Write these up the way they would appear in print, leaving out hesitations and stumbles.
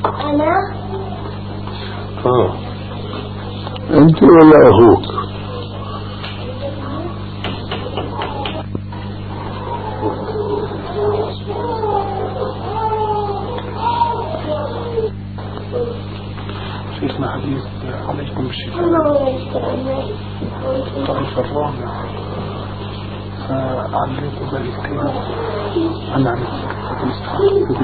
أنا أنت ولا أخوك؟ شيخنا حديث عليكم بالشفاء الطائفة الرابعة فعليت ذلك عن الإسحاق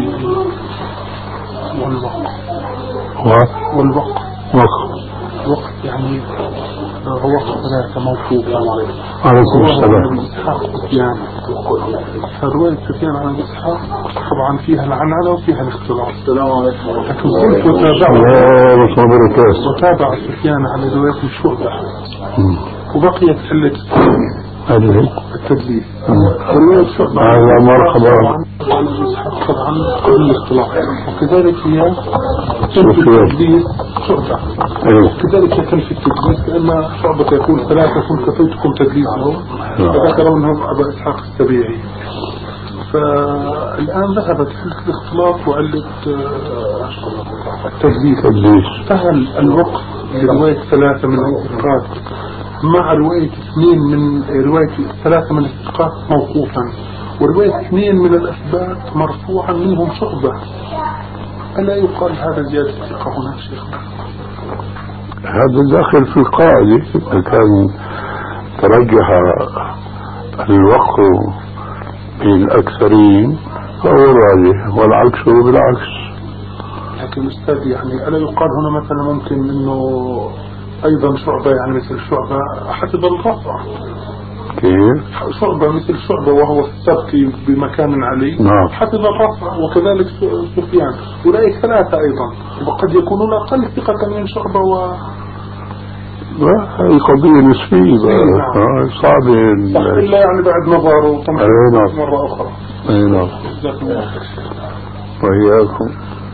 والوقت يعني هو ثلاثة موقوف عليكم السلام. إسحاق سفيان، فرواية سفيان عن إسحاق طبعا فيها العنعنة وفيها الاختلاط. السلام عليكم. لكن قلت وتابع سفيان عن رواية الشعبة وبقيت علة التدليس. رواية الشعبة هذا مرحبا عن إسحاق طبعا قبل الاختلاط، وكذلك هي تنفي التدليس شعبة، كذلك تنفي التدليس لأن شعبة يقول ثلاثة كفيتكم تدليسهم فذكروا أنهم أبا إسحاق السبيعي. فالآن ذهبت في الاختلاط وعلة التدليس. فهل الوقف لرواية ثلاثة من الثقات مع رواية اثنين من رواية ثلاثة من الثقات موقوفا ورواية اثنين من الأثبات مرفوعا منهم شعبة، ألا يقال هذا زيادة ثقة هنا شيخنا؟ هذا داخل في القاعدة. إذا كان ترجح الوقف للأكثرين فهو راجح والعكس بالعكس. لكن أستاذ يعني ألا يقال هنا مثلا ممكن أنه أيضا شعبة يعني مثل شعبة حسب الرفع؟ كيف؟ شعبة مثل شعبة وهو في السبك بمكان علي حسب الرفع، وكذلك سفيان أولئك ثلاثة أيضا وقد يكونون أقل ثقة من شعبة هذه قضية نسبية صعبة إلا يعني بعد نظر وتنظر مرة أخرى. أي نعم. وإياكم.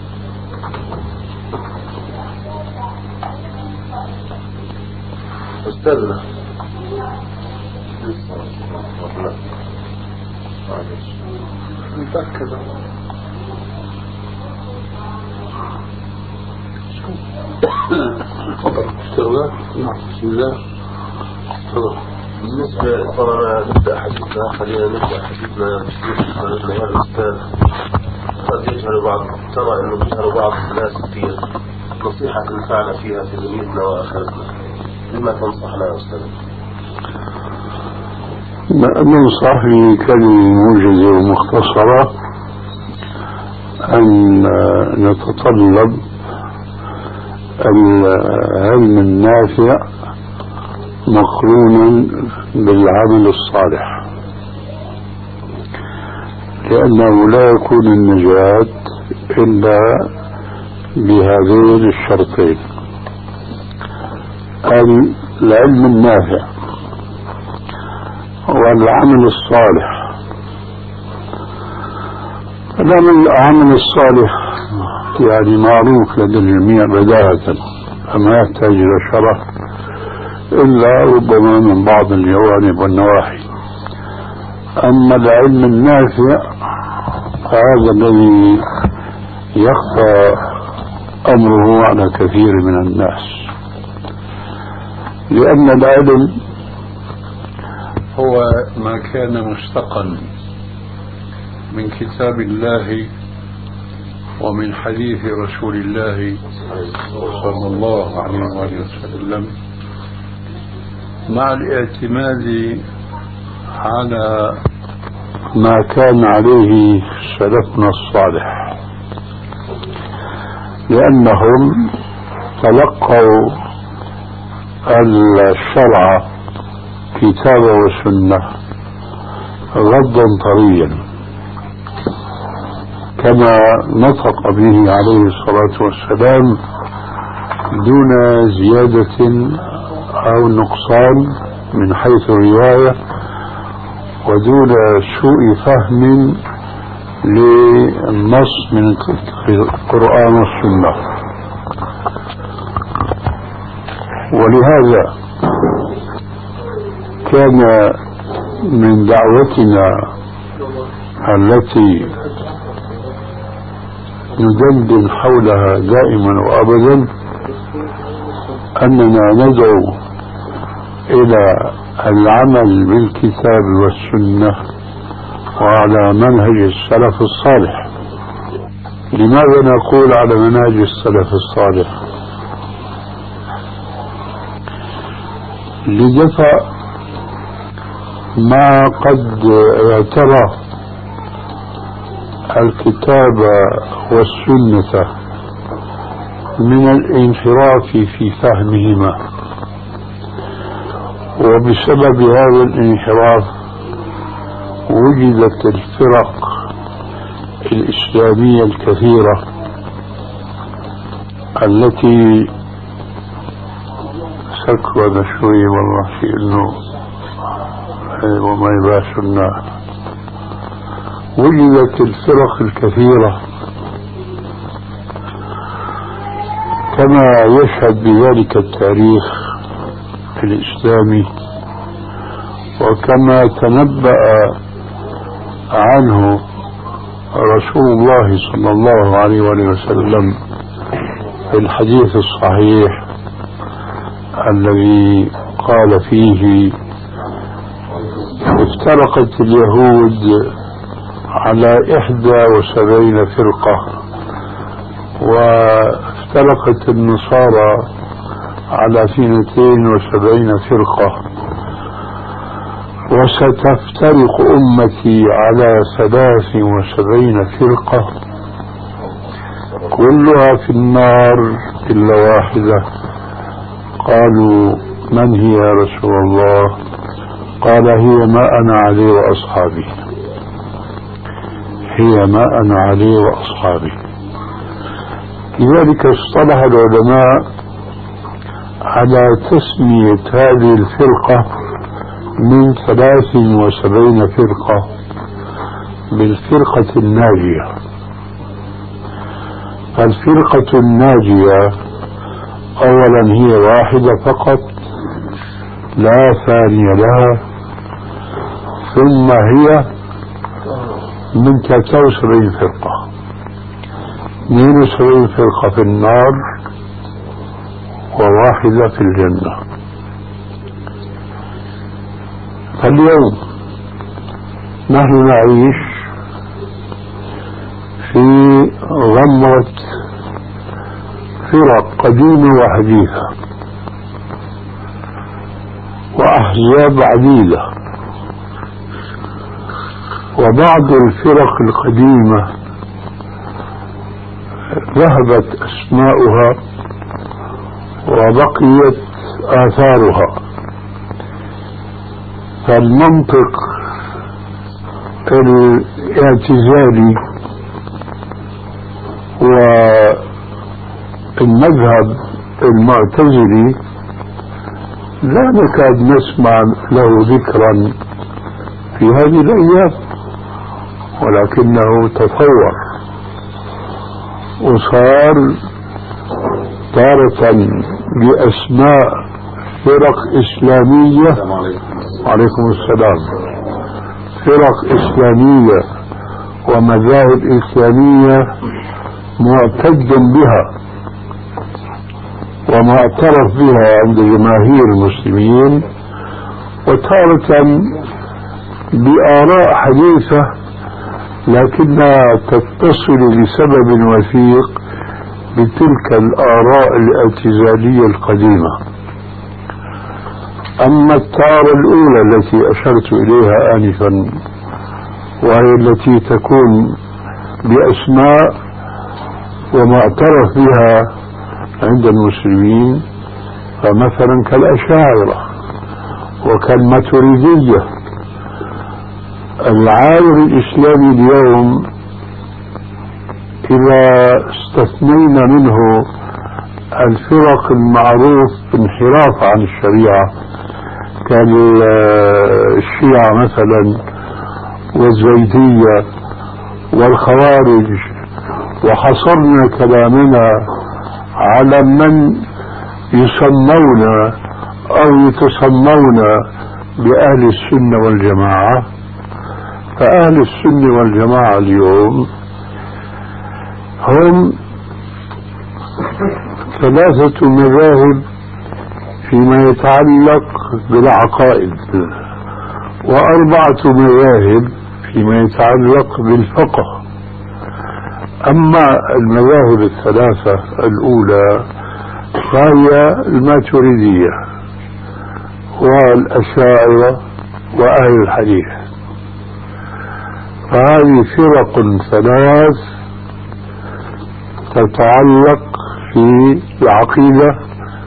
أستاذنا متأكد تفضل اشتغلات. نعم بسم الله. تفضل. بالنسبة طالما نبدأ حديثنا خلينا نبدأ حديثنا يا الأستاذ. قد يجهل بعض ترى إنه يجهل بعض الناس كثير نصيحة نفعنا فيها في دنيتنا وآخرتنا، لما تنصحنا يا أستاذ؟ ننصح بكلمة موجزة ومختصرة أن نتطلب العلم النافع مقرونا بالعمل الصالح، لأنه لا يكون النجاة إلا بهذين الشرطين: العلم النافع والعمل الصالح. العمل الصالح يعني معروف لدى الجميع بداهة فما يحتاج إلى شرح إلا ربما من بعض الجوانب والنواحي. أما العلم النافع هذا الذي يخفى أمره على كثير من الناس، لأن العلم هو ما كان مشتقا من كتاب الله ومن حديث رسول الله صلى الله عليه وسلم، مع الاعتماد على ما كان عليه سلفنا الصالح، لأنهم تلقوا الشرع كتابا وسنة غضا طريا كما نطق به عليه الصلاة والسلام دون زيادة أو نقصان من حيث الرواية ودون سوء فهم للنص من القرآن والسنة. ولهذا كان من دعوتنا التي ندندن حولها دائما وأبدا أننا ندعو إلى العمل بالكتاب والسنة وعلى منهج السلف الصالح. لماذا نقول على منهج السلف الصالح؟ لدفع ما قد اعترى الكتاب والسنة من الانحراف في فهمهما، وبسبب هذا الانحراف وجدت الفرق الإسلامية الكثيرة التي سكر شوي والله في إنه وما يباس النار. وجدت الفرق الكثيرة كما يشهد بذلك التاريخ الإسلامي، وكما تنبأ عنه رسول الله صلى الله عليه وسلم في الحديث الصحيح الذي قال فيه: افترقت اليهود على 71 فرقة، وافترقت النصارى على 72 فرقة، وستفترق أمتي على 73 فرقة كلها في النار إلا واحدة. قالوا: من هي يا رسول الله؟ قال: هي ما أنا عليه وأصحابي، هي ما أنا عليه وأصحابي. لذلك اصطلح العلماء على تسمية هذه الفرقة من 73 فرقة بالفرقة الناجية. فالفرقة الناجية أولا هي واحدة فقط لا ثاني لها، ثم هي من 73 فرقة، 72 فرقة في النار وواحدة في الجنة. فاليوم نحن نعيش في غمرة فرق قديمة وحديثة وأحزاب عديدة، وبعض الفرق القديمة ذهبت أسماؤها وبقيت آثارها. فالمنطق الاعتزالي والمذهب المعتزلي لا نكاد نسمع له ذكرا في هذه الأيام، ولكنه تطور وصار تارة بأسماء فرق إسلامية. وعليكم السلام. فرق إسلامية ومذاهب إسلامية معتد بها ومعترف بها عند جماهير المسلمين، وتارة بآراء حديثة لكنها تتصل لسبب وثيق بتلك الآراء الاعتزالية القديمة. أما التارة الأولى التي أشرت إليها آنفا، وهي التي تكون بأسماء ومعترف بها عند المسلمين، فمثلا كالأشاعرة وكالماتريدية. العالم الإسلامي اليوم إذا استثنينا منه الفرق المعروف بانحراف عن الشريعة كالشيعة مثلا والزيدية والخوارج، وحصرنا كلامنا على من يسمون أو يتسمون بأهل السنة والجماعة، فأهل السنة والجماعة اليوم هم 3 مذاهب فيما يتعلق بالعقائد، و4 مذاهب فيما يتعلق بالفقه. أما المذاهب 3 الأولى فهي الماتريدية والأشاعرة وأهل الحديث، فهذه فرق 3 تتعلق في العقيدة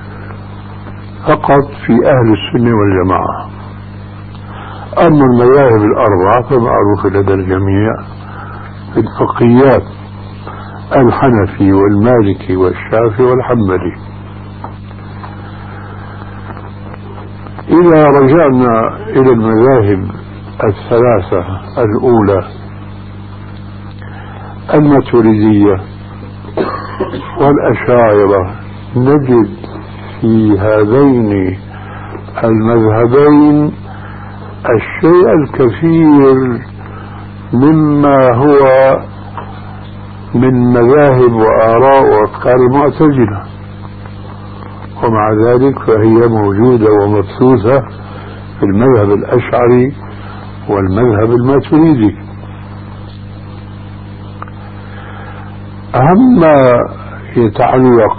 فقط في أهل السنة والجماعة. أما المذاهب 4 فمعروفة لدى الجميع في الفقهيات: الحنفي والمالكي والشافعي والحنبلي. إذا رجعنا إلى المذاهب 3 الأولى الماتريدية والأشاعرة، نجد في هذين المذهبين الشيء الكثير مما هو من مذاهب وآراء وأفكار المعتزلة، ومع ذلك فهي موجودة ومبثوثة في المذهب الأشعري والمذهب الماتريدي. أهم ما يتعلق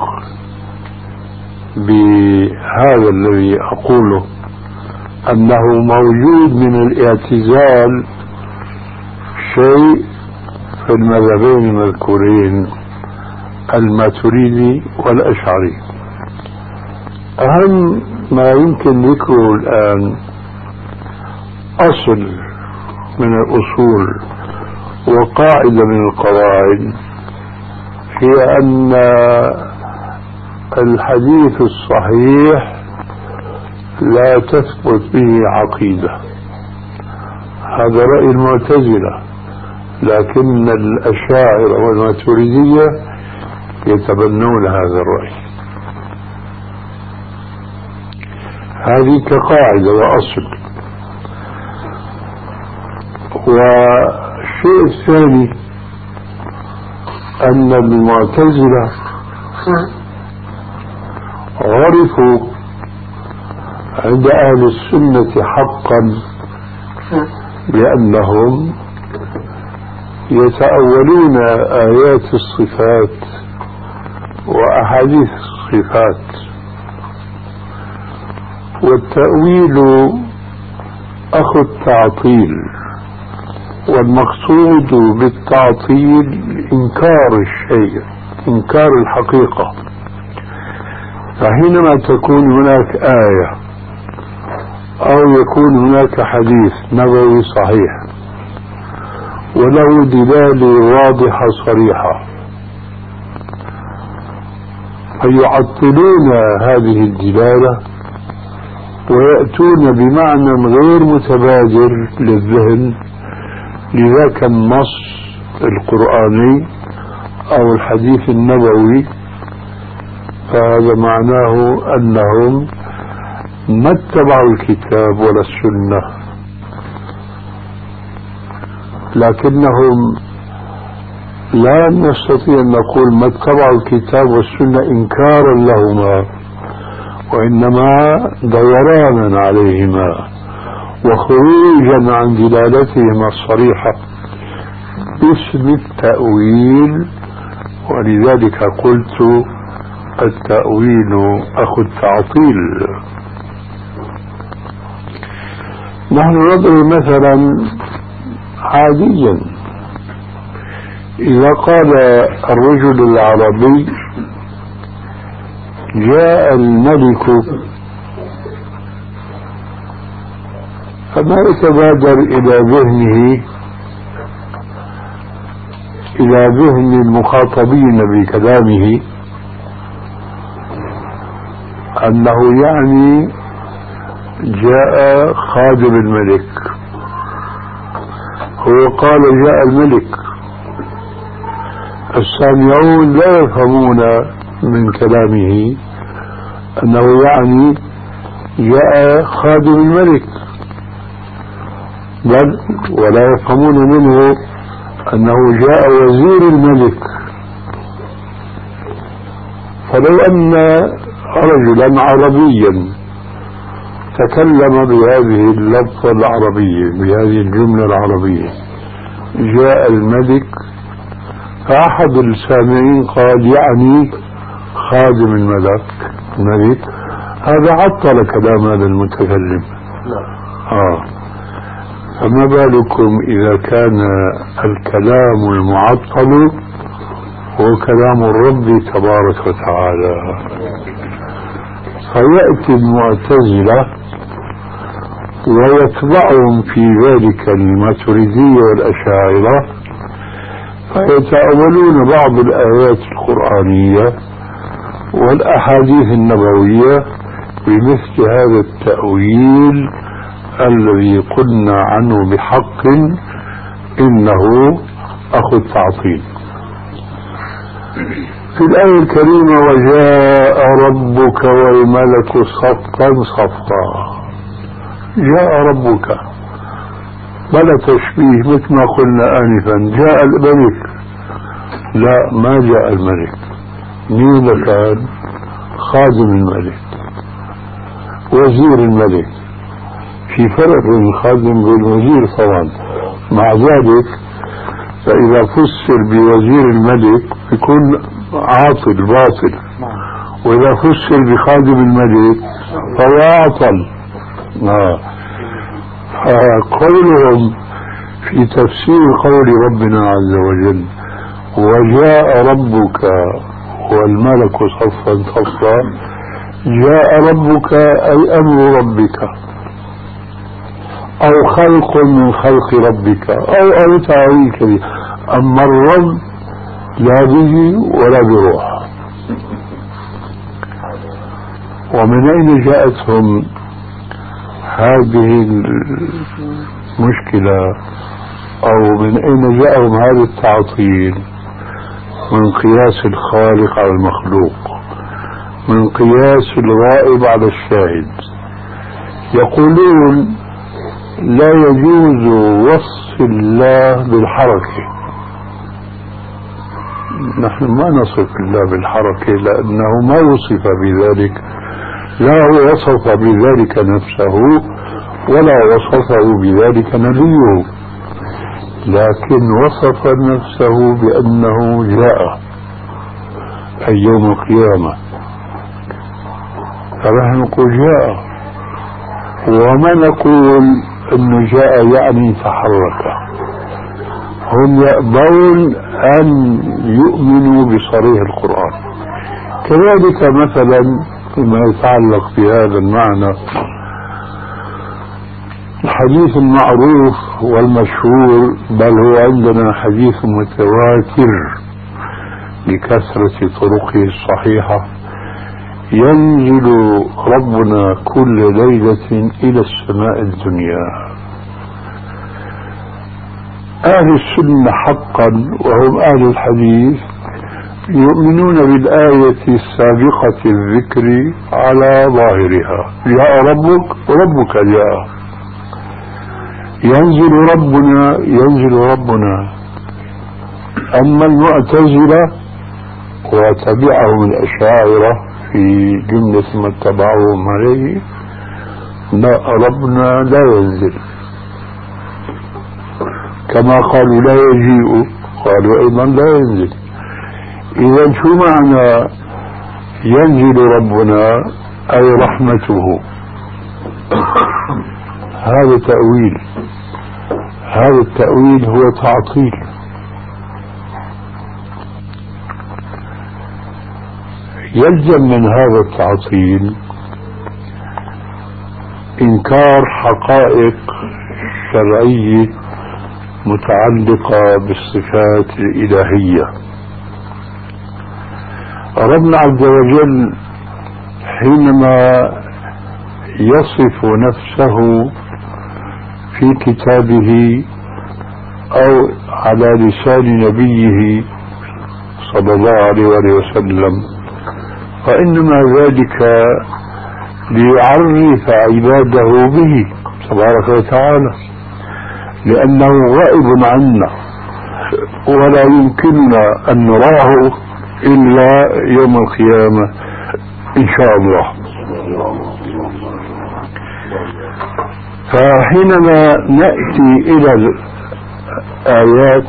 بهذا الذي أقوله أنه موجود من الاعتزال شيء في المذهبين المذكورين الماتريدي والأشعري. أهم ما يمكن ذكره الآن أصل من الأصول وقاعدة من القواعد، هي أن الحديث الصحيح لا تثبت به عقيدة. هذا رأي المعتزلة، لكن الأشاعرة والماتريدية يتبنون هذا الرأي. هذه كقاعدة وأصل. والشيء الثاني أن المعتزلة عرفوا عند أهل السنة حقا بأنهم يتأولون آيات الصفات وأحاديث الصفات، والتأويل أخو التعطيل، والمقصود بالتعطيل إنكار الشيء، إنكار الحقيقة. فحينما تكون هناك آية أو يكون هناك حديث نبوي صحيح وله دلالة واضحة صريحة، فيعطلون هذه الدلالة ويأتون بمعنى غير متبادر للذهن لذاك النص القرآني أو الحديث النبوي. فهذا معناه أنهم ما اتبعوا الكتاب ولا السنة، لكنهم لا نستطيع أن نقول ما اتبعوا الكتاب والسنة إنكارا لهما، وإنما دورانا عليهما وخروجا عن دلالتهما الصريحة باسم التأويل. ولذلك قلت التأويل أخو التعطيل. نحن نضرب مثلا عاديا، إذا قال الرجل العربي جاء الملك، فما يتبادر إلى ذهن المخاطبين بكلامه أنه يعني جاء خادم الملك. هو قال جاء الملك، السامعون لا يفهمون من كلامه أنه يعني جاء خادم الملك، بل ولا يفهمون منه أنه جاء وزير الملك فلو أن رجلا عربيا تكلم بهذه اللفظة العربية بهذه الجملة العربية جاء الملك، فأحد السامعين قال يعني خادم الملك، هذا عطل كلام هذا المتكلم. فما بالكم إذا كان الكلام المعطل هو كلام الرب تبارك وتعالى. فيأتي المعتزلة ويتبعهم في ذلك الماتريدية والأشاعرة فيتأولون بعض الآيات القرآنية والأحاديث النبوية بمثل هذا التأويل الذي قلنا عنه بحق إنه أخو التعطيل. في الآية الكريمة وجاء ربك والملك صفا صفا، جاء ربك بلا تشبيه مثل ما قلنا آنفا جاء الملك، لا ما جاء الملك، مين كان؟ خادم الملك وزير الملك. في فرق بين الخادم والوزير طبعا. مع ذلك فإذا فسر بوزير الملك يكون عاطل باطل، وإذا فسر بخادم الملك فهو عاطل. قولهم في تفسير قول ربنا عز وجل وجاء ربك والملك صفا صفا، جاء ربك أي أمر ربك أو خلق من خلق ربك أو تعويل كبير. أما الرب لا به ولا بروح. ومن أين جاءتهم هذه المشكلة أو من أين جاءهم هذا التعطيل؟ من قياس الخالق على المخلوق، من قياس الغائب على الشاهد. يقولون لا يجوز وصف الله بالحركة. نحن ما نصف الله بالحركة لأنه ما وصف بذلك، لا هو وصف بذلك نفسه ولا وصفه بذلك نبيه، لكن وصف نفسه بأنه جاء أي يوم القيامة، فنحن نقول جاء، وما نقول أنه جاء يعني تحرك. هم يأبون أن يؤمنوا بصريح القرآن. كذلك مثلا فيما يتعلق بهذا المعنى الحديث المعروف والمشهور، بل هو عندنا حديث متواتر لكثرة طرقه الصحيحة، ينزل ربنا كل ليلة إلى السماء الدنيا. أهل السنة حقا وهم أهل الحديث يؤمنون بالآية السابقة الذكر على ظاهرها، جاء ربك وربك جاء، ينزل ربنا. أما المعتزلة وتبعهم الأشاعرة في جملة ما اتبعوهم عليه، لا ربنا لا ينزل، كما قالوا لا يجيء قالوا أيضا لا ينزل. إذا شو معنى ينزل ربنا؟ أي رحمته. هذا تأويل، هذا التأويل هو تعطيل. يلزم من هذا التعطيل إنكار حقائق شرعية متعلقة بالصفات الإلهية. ربنا عز وجل حينما يصف نفسه في كتابه أو على لسان نبيه صلى الله عليه وسلم، فإنما ذلك ليعرف عباده به تبارك وتعالى، لأنه غائب عنا ولا يمكننا أن نراه إلا يوم القيامة إن شاء الله. فحينما نأتي إلى الآيات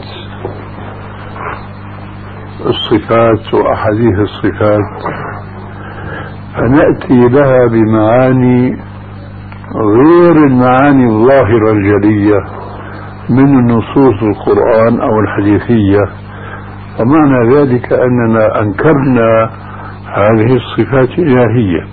الصفات وأحاديث الصفات فنأتي لها بمعاني غير المعاني الظاهرة الجلية من نصوص القرآن أو الحديثية، ومعنى ذلك أننا أنكرنا هذه الصفات الإلهية.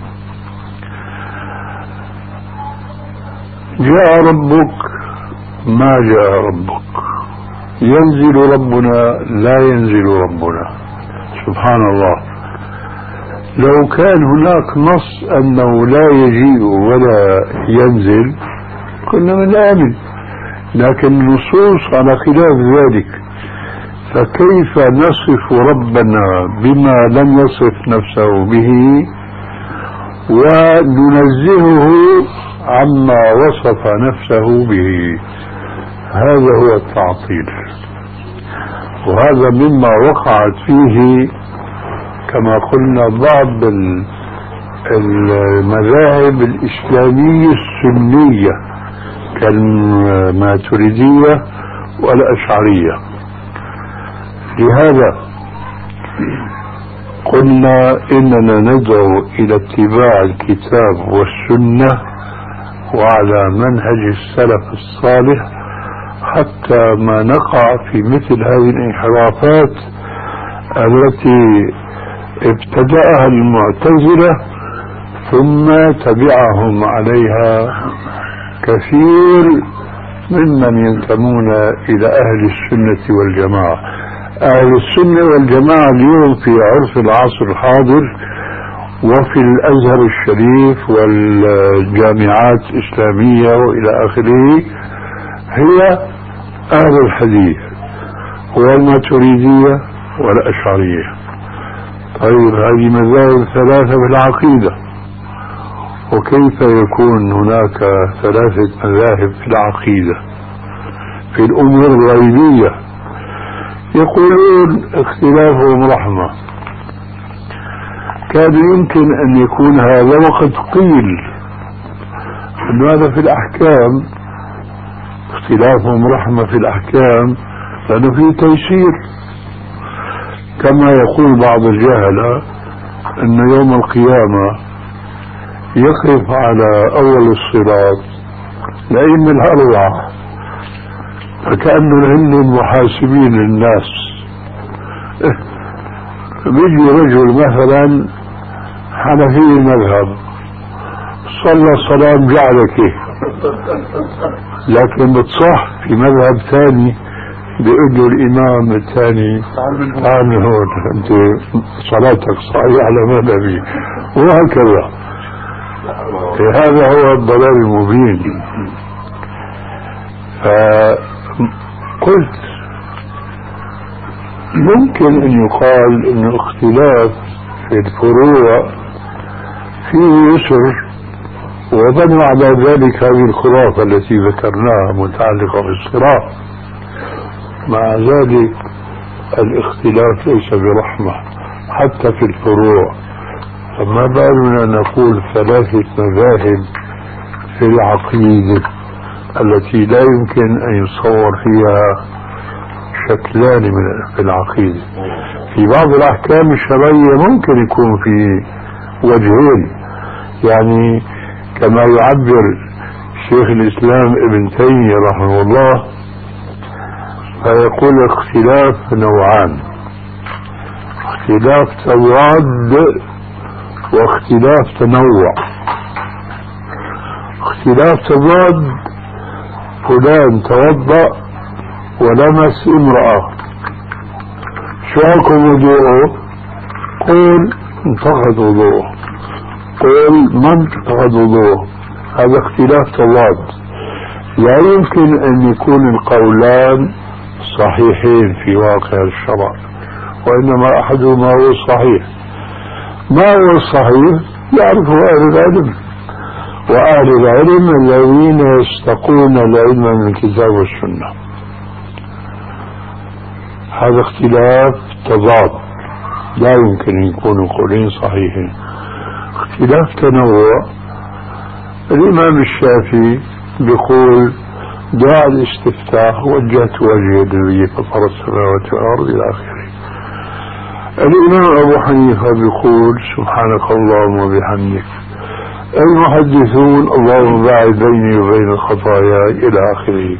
جاء ربك ما جاء ربك، ينزل ربنا لا ينزل ربنا، سبحان الله. لو كان هناك نص أنه لا يجيء ولا ينزل كنا نآمن، لكن النصوص على خلاف ذلك. فكيف نصف ربنا بما لم يصف نفسه به وننزهه عما وصف نفسه به؟ هذا هو التعطيل، وهذا مما وقعت فيه كما قلنا بعض المذاهب الإسلامية السنية كالماتريدية والأشعرية. لهذا قلنا إننا ندعو إلى اتباع الكتاب والسنة وعلى منهج السلف الصالح حتى ما نقع في مثل هذه الانحرافات التي ابتدأها المعتزلة ثم تبعهم عليها كثير ممن ينتمون إلى أهل السنة والجماعة. أهل السنة والجماعة اليوم في عرف العصر الحاضر وفي الأزهر الشريف والجامعات الإسلامية وإلى آخره هي أهل الحديث والماتريدية والأشعرية. طيب هذه مذاهب ثلاثة في العقيدة، وكيف يكون هناك ثلاثة مذاهب في العقيدة في الأمور الغيبية؟ يقولون اختلافهم رحمة. كان يمكن أن يكون هذا وقد قيل أن هذا في الأحكام، اختلافهم رحمة في الأحكام لأنه فيه تيسير، كما يقول بعض الجهلة أن يوم القيامة يقف على أول الصراط الأئمة الأربعة فكأنه هن محاسبين الناس. بيجي رجل مثلا حنفي المذهب صلى صلاة جعلك، لكن بتصح في مذهب ثاني بيقول له الإمام الثاني تعال من هون أنت صلاتك صحيحة على مذهبي، وهكذا. هذا هو الضلال المبين. فقلت ممكن أن يقال أن الاختلاف في الفروع فيه يسر، وبنوا على ذلك هذه الخرافة التي ذكرناها متعلقة بالصراط. مع ذلك الاختلاف ليس برحمة حتى في الفروع، فما بالنا نقول ثلاثة مذاهب في العقيدة التي لا يمكن أن يصور فيها شكلان في العقيدة. في بعض الأحكام الشرعية ممكن يكون في وجهين، يعني كما يعبر شيخ الإسلام ابن تيمية رحمه الله فيقول اختلاف نوعان: اختلاف تضاد واختلاف تنوع. اختلاف تضاد: فلان توضأ ولمس امرأة، شو حكم وضوءه؟ قول انتقض وضوءه، قول ما انتقض وضوءه. هذا اختلاف تضاد، لا يمكن أن يكون القولان صحيحين في واقع الشرع، وإنما أحدهما هو الصحيح. ما هو الصحيح؟ يعرفه أهل العلم، وأهل العلم الذين يستقون العلم من الكتاب والسنة. هذا اختلاف تضاد. لا يمكن يكونوا قولين صحيحين. اختلاف تنوع. الإمام الشافعي بيقول دعاء الاستفتاح وجهت وجهي للنبي فطر السماوات والأرض إلى آخره. الإمام أبو حنيفة بيقول سبحانك اللهم وبحمدك. المحدثون اللهم باعد بيني وبين الخطايا إلى آخره.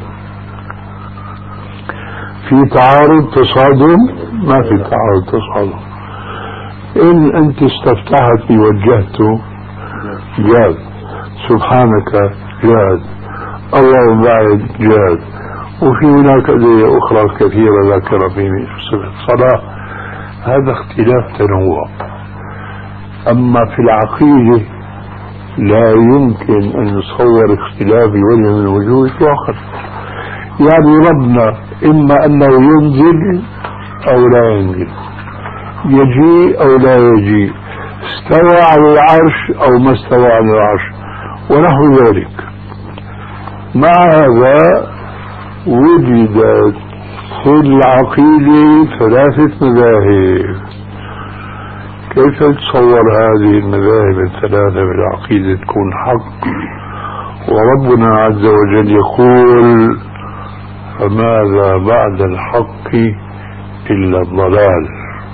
في تعارض تصادم؟ ما في تعارض تصادم. إن أنت استفتحت وجهت جاد، سبحانك جاد، اللهم باعد جاد، وفي هناك أدعية أخرى كثيرة ذكر في صفة الصلاة. هذا اختلاف تنوع. أما في العقيدة لا يمكن أن نصور اختلاف وجه من وجوه الآخر. يعني ربنا إما أنه ينزل أو لا ينزل، يجيء أو لا يجيء، استوى على العرش أو ما استوى على العرش ونحو ذلك. مع هذا وجدت في العقيدة ثلاثة مذاهب. كيف تصور هذه المذاهب الثلاثة بالعقيدة تكون حق وربنا عز وجل يقول فماذا بعد الحق إلا الضلال؟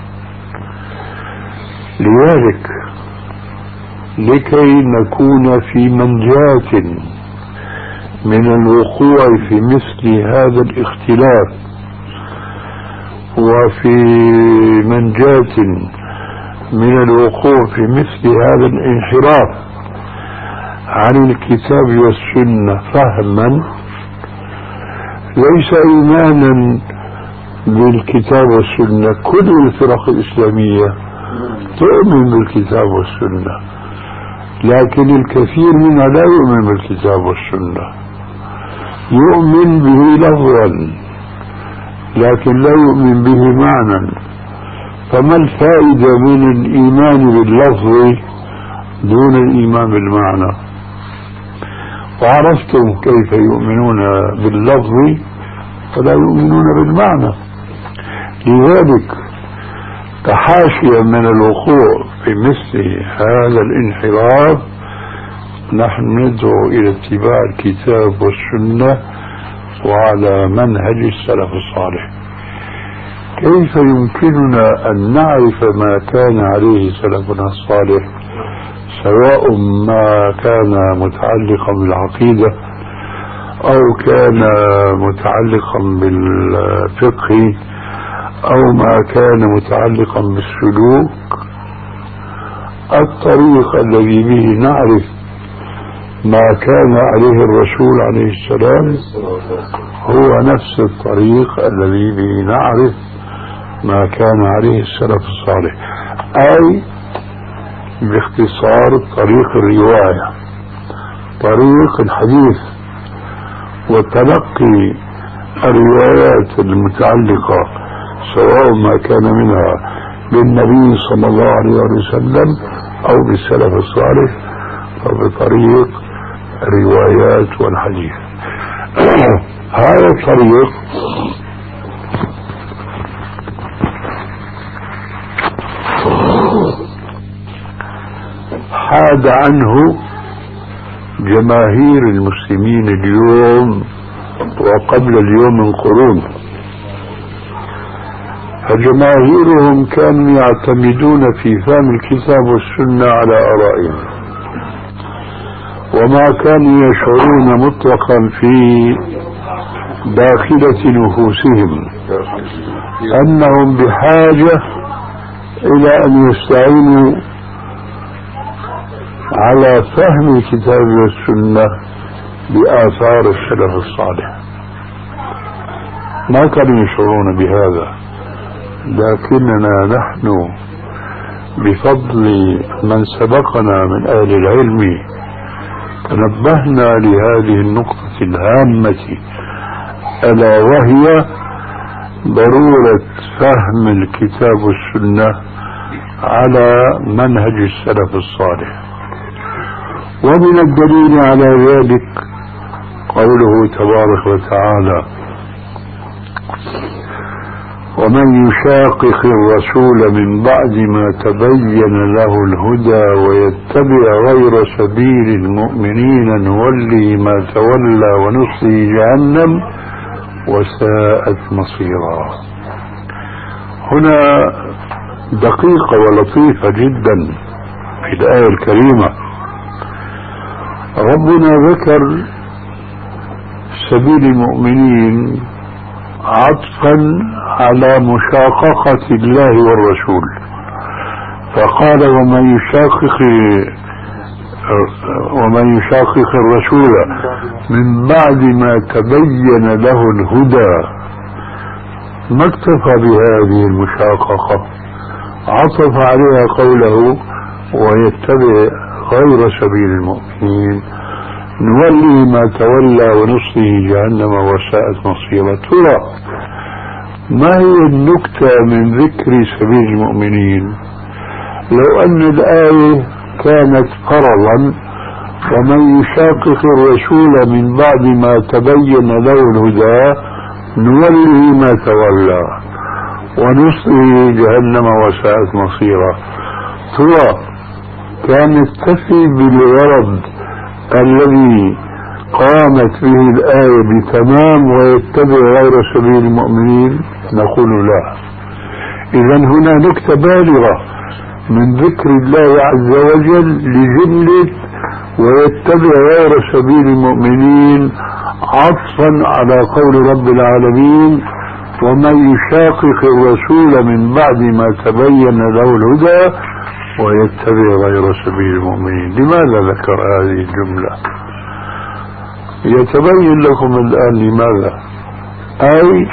لذلك لكي نكون في منجاة من الوقوع في مثل هذا الاختلاف وفي منجاة من الوقوع في مثل هذا الانحراف عن الكتاب والسنة فهما، ليس إيمانا بالكتاب والسنة. كل الفرق الإسلامية تؤمن بالكتاب والسنة، لكن الكثير منها لا يؤمن بالكتاب والسنة، يؤمن به لفظا لكن لا يؤمن به معنى. فما الفائدة من الإيمان باللفظ دون الإيمان بالمعنى؟ وعرفتم كيف يؤمنون باللفظ فلا يؤمنون بالمعنى. لذلك كحاشية من الوقوع في مثل هذا الانحراف نحن ندعو إلى اتباع الكتاب والسنة وعلى منهج السلف الصالح. كيف يمكننا أن نعرف ما كان عليه سلفنا الصالح، سواء ما كان متعلقا بالعقيدة أو كان متعلقا بالفقه أو ما كان متعلقا بالسلوك؟ الطريق الذي به نعرف ما كان عليه الرسول عليه السلام هو نفس الطريق الذي به نعرف ما كان عليه السلف الصالح، أي باختصار طريق الرواية، طريق الحديث وتلقي الروايات المتعلقة سواء ما كان منها بالنبي صلى الله عليه وسلم أو بالسلف الصالح فبطريق الروايات والحديث. هذا الطريق حاد عنه جماهير المسلمين اليوم وقبل اليوم من قرون. فجماهيرهم كانوا يعتمدون في فهم الكتاب والسنة على آرائهم، وما كانوا يشعرون مطلقا في داخلة نفوسهم أنهم بحاجة إلى أن يستعينوا على فهم الكتاب والسنة بآثار السلف الصالح. ما كانوا يشعرون بهذا، لكننا نحن بفضل من سبقنا من أهل العلم تنبهنا لهذه النقطة الهامة، ألا وهي ضرورة فهم الكتاب والسنة على منهج السلف الصالح. ومن الدليل على ذلك قوله تبارك وتعالى ومن يشاقق الرسول من بعد ما تبين له الهدى ويتبع غير سبيل المؤمنين نولي ما تولى ونصلي جهنم وساءت مصيرا. هنا دقيقة ولطيفة جدا في الآية الكريمة. ربنا ذكر سبيل المؤمنين عطفا على مشاققة الله والرسول، فقال ومن يشاقق الرسول من بعد ما تبين له الهدى. ما اكتفى بهذه المشاققة، عطف عليها قوله ويتبع غير سبيل المؤمنين نولي ما تولى ونصله جهنم وساءت مصيرا. ترى ما هي النكتة من ذكر سبيل المؤمنين؟ لو أن الآية كانت فرضا ومن يشاقق الرسول من بعد ما تبين له الهدى نولي ما تولى ونصله جهنم وساءت مصيرا، ترى كانت تفي بالغرض الذي قامت به الآية بتمام ويتبع غير سبيل المؤمنين؟ نقول لا. إذن هنا نكتة بالغة من ذكر الله عز وجل لجملة ويتبع غير سبيل المؤمنين عطفا على قول رب العالمين ومن يشاقق الرسول من بعد ما تبين له الهدى ويتبع غير سبيل المؤمنين. لماذا ذكر هذه الجملة؟ يتبين لكم الآن لماذا. أي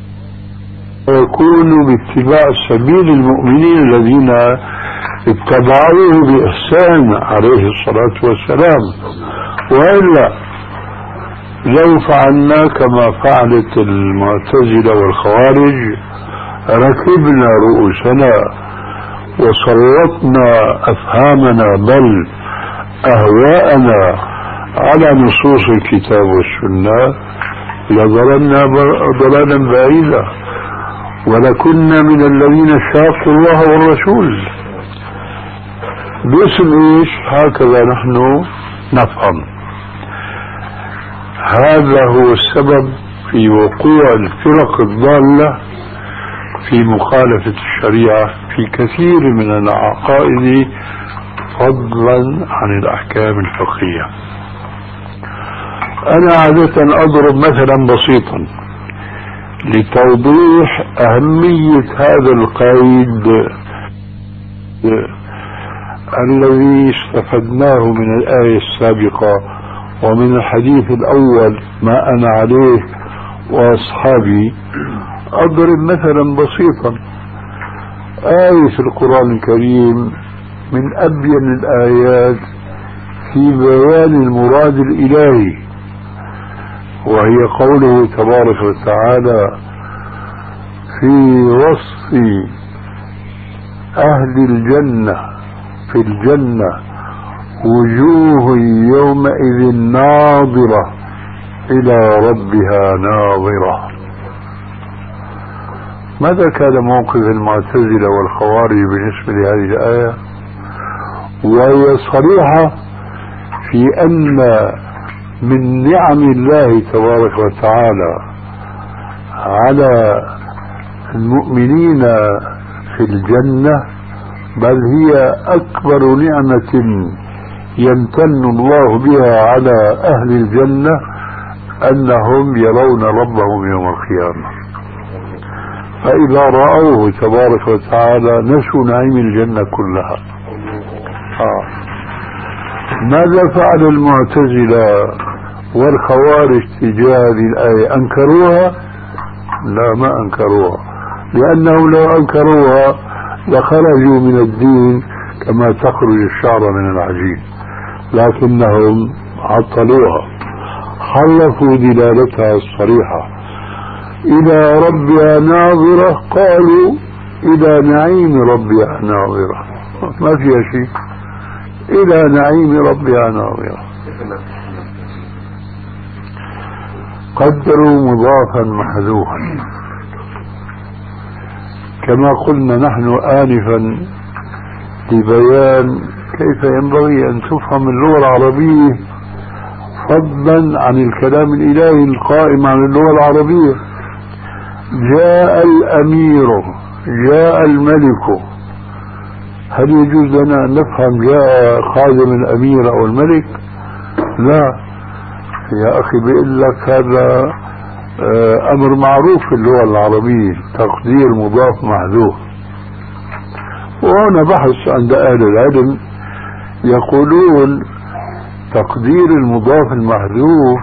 يكون باتباع سبيل المؤمنين الذين اتبعوه بإحسان عليه الصلاة والسلام، وإلا لو فعلنا كما فعلت المعتزلة والخوارج ركبنا رؤوسنا وسلطنا أفهامنا بل أهواءنا على نصوص الكتاب والسنة لضللنا ضلالا بعيدا ولكنا من الذين شاقوا الله والرسول. باسم ايش؟ هكذا نحن نفهم. هذا هو السبب في وقوع الفرق الضالة في مخالفة الشريعة في كثير من العقائد فضلا عن الأحكام الفقهية. أنا عادة أضرب مثلا بسيطا لتوضيح أهمية هذا القيد الذي استفدناه من الآية السابقة ومن الحديث الأول ما أنا عليه وأصحابي. أضرب مثلا بسيطا آية في القرآن الكريم من أبين الآيات في بيان المراد الإلهي، وهي قوله تبارك وتعالى في وصف أهل الجنة في الجنة وجوه يومئذ ناظرة إلى ربها ناظرة. ماذا كان موقف المعتزلة والخوارج بالنسبة لهذه الآية؟ وهي صريحة في أن من نعم الله تبارك وتعالى على المؤمنين في الجنة بل هي أكبر نعمة يمتن الله بها على أهل الجنة أنهم يرون ربهم يوم القيامة، فإذا رأوه تبارك وتعالى نسوا نعيم الجنة كلها. ماذا فعل المعتزلة والخوارج تجاه هذه الآية؟ أنكروها؟ لا، ما أنكروها، لأنه لو أنكروها لخرجوا من الدين كما تخرج الشعر من العجين، لكنهم عطلوها، حرفوا دلالتها الصريحة. إلى ربها ناظرة، قالوا إلى نعيم ربها ناظرة، ما فيها شيء، إلى نعيم ربها ناظرة. قدروا مضافا محذوفا. كما قلنا نحن آنفا لبيان كيف ينبغي أن تفهم اللغة العربية فضلا عن الكلام الإلهي القائم عن اللغة العربية. جاء الأمير، جاء الملك، هل يجوز لنا أن نفهم جاء خادم الأمير أو الملك؟ لا يا أخي، بيقول لك هذا أمر معروف في اللغة العربية، تقدير مضاف محذوف. وهنا بحث عند أهل العلم يقولون تقدير المضاف المحذوف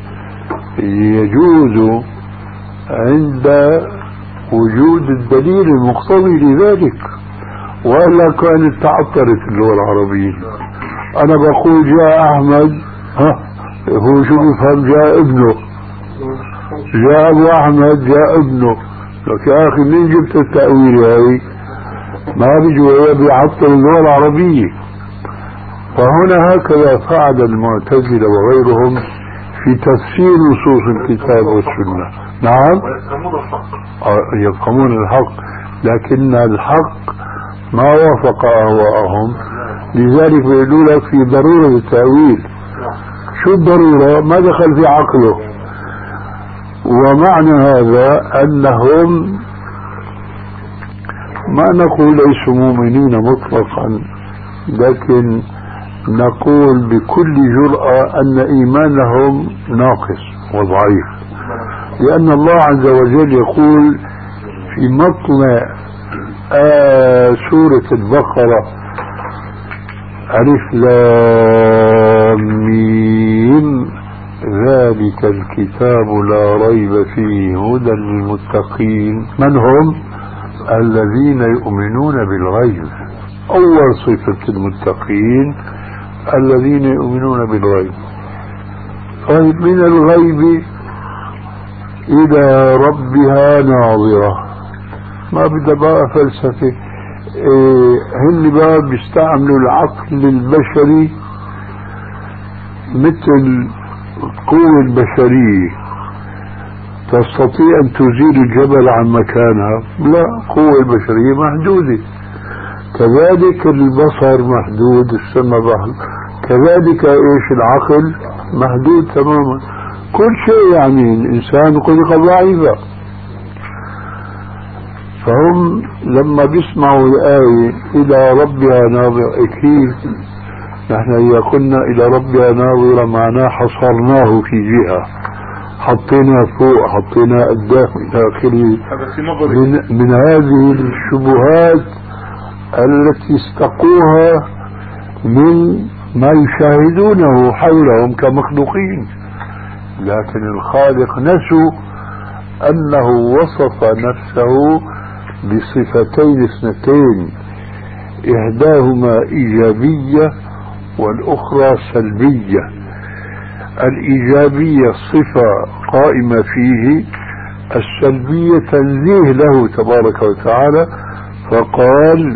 يجوز عند وجود الدليل المقتضي لذلك، وإلا كانت تعطلت اللغة العربية. أنا بقول جاء أحمد، هو شو بيفهم جاء ابنه، جاء أبو أحمد جاء ابنه. لك يا أخي منين جبت التأويل هاي؟ ما بيجوا بيعطل اللغة العربية. فهنا هكذا فعل المعتزلة وغيرهم في تفسير نصوص الكتاب والسنة. نعم يفهمون الحق، لكن الحق ما وافق أهواءهم، لذلك يقولوا لك في ضرورة التأويل. شو الضرورة؟ ما دخل في عقله. ومعنى هذا أنهم ما نقول ليسوا مؤمنين مطلقا، لكن نقول بكل جرأة أن إيمانهم ناقص وضعيف، لأن الله عز وجل يقول في مطلع سورة البقرة: ألف لام ميم ذلك الكتاب لا ريب فيه هدى للمتقين. من هم؟ الذين يؤمنون بالغيب. أول صفة المتقين الذين يؤمنون بالغيب. طيب من الغيب إلى ربها ناظرة، ما بدها بقى فلسفة. هن بقى بيستعملوا العقل البشري مثل القوة البشرية، تستطيع أن تزيل الجبل عن مكانها؟ لا، القوة البشرية محدودة. كذلك البصر محدود، السمع محدود، كذلك ايش العقل محدود تماما. كل شيء يعني الإنسان خلق ضعيفا. فهم لما بيسمعوا الآية إلى ربها ناظرة، أكيد نحن إذا قلنا إلى ربها ناظرة معناه حصرناه في جهة، حطينا فوق، حطينا قدام إلى آخره. من هذه الشبهات التي استقوها من ما يشاهدونه حولهم كمخلوقين. لكن الخالق نسوا أنه وصف نفسه بصفتين اثنتين، إحداهما إيجابية والأخرى سلبية. الإيجابية صفة قائمة فيه، السلبية تنزيه له تبارك وتعالى. فقال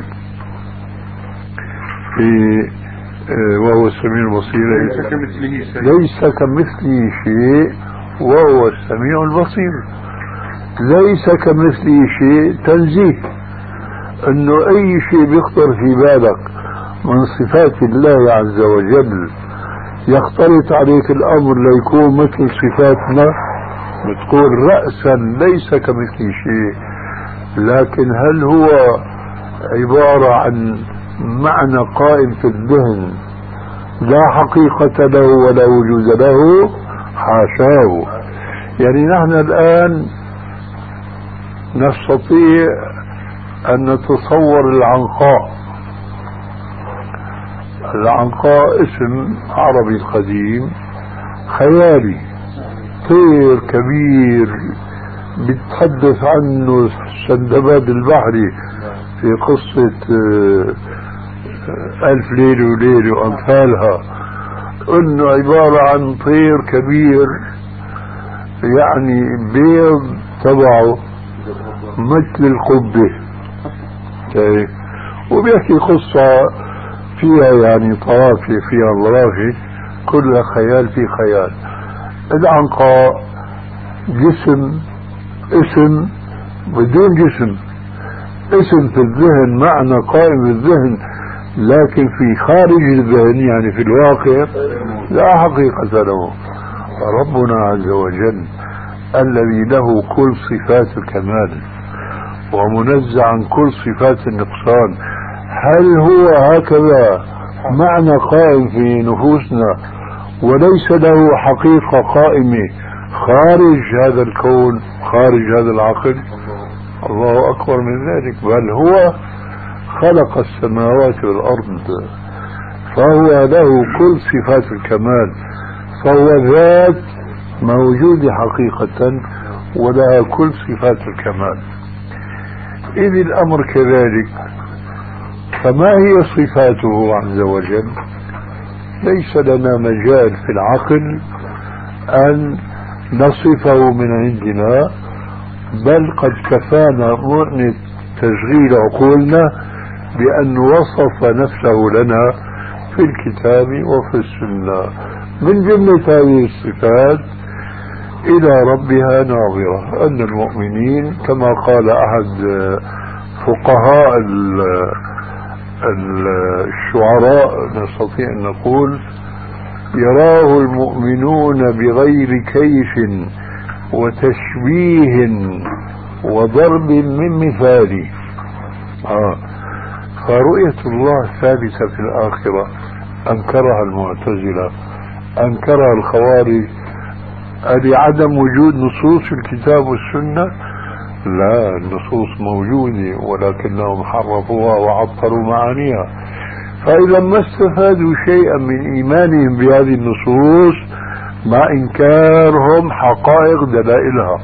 في وهو السميع البصير ليس كمثله شيء وهو السميع البصير. ليس كمثله شيء تنزيه، انه اي شيء بيخطر في بالك من صفات الله عز وجل يختلط عليك الامر ليكون مثل صفاتنا، بتقول رأسا ليس كمثله شيء. لكن هل هو عبارة عن معنى قائم في الذهن لا حقيقة له ولا وجود له؟ حاشاه. يعني نحن الآن نستطيع أن نتصور العنقاء. العنقاء اسم عربي قديم خيالي، طير كبير بيتحدث عنه سندباد البحري في قصة ألف ليلة وليلة وأمثالها، أنه عبارة عن طير كبير يعني بيض تبعه مثل القبة، وبيحكي قصة فيها يعني طوافي فيها ظرافي، كلها خيال في خيال. العنقاء جسم، اسم بدون جسم، اسم في الذهن، معنى قائم في الذهن، لكن في خارج الذهن يعني في الواقع لا حقيقة له. ربنا عز وجل الذي له كل صفات الكمال ومنزع عن كل صفات النقصان، هل هو هكذا معنى قائم في نفوسنا وليس له حقيقة قائمة خارج هذا الكون خارج هذا العقل؟ الله أكبر من ذلك، بل هو خلق السماوات والأرض، فهو له كل صفات الكمال، فهو ذات موجود حقيقة ولها كل صفات الكمال. إذ الأمر كذلك، فما هي صفاته عز وجل؟ ليس لنا مجال في العقل أن نصفه من عندنا، بل قد كفانا مؤنة تشغيل عقولنا بأن وصف نفسه لنا في الكتاب وفي السنة. من جملة هذه الصفات إلى ربها ناظرة، أن المؤمنين كما قال أحد فقهاء الشعراء نستطيع أن نقول: يراه المؤمنون بغير كيف وتشبيه وضرب من مثال. فرؤية الله ثابتة في الآخرة أنكرها المعتزلة، أنكرها الخوارج. لعدم وجود نصوص الكتاب والسنة؟ لا، النصوص موجودة ولكنهم حرفوها وعطلوا معانيها، فإذا ما استفادوا شيئا من إيمانهم بهذه النصوص مع إنكارهم حقائق دلائلها.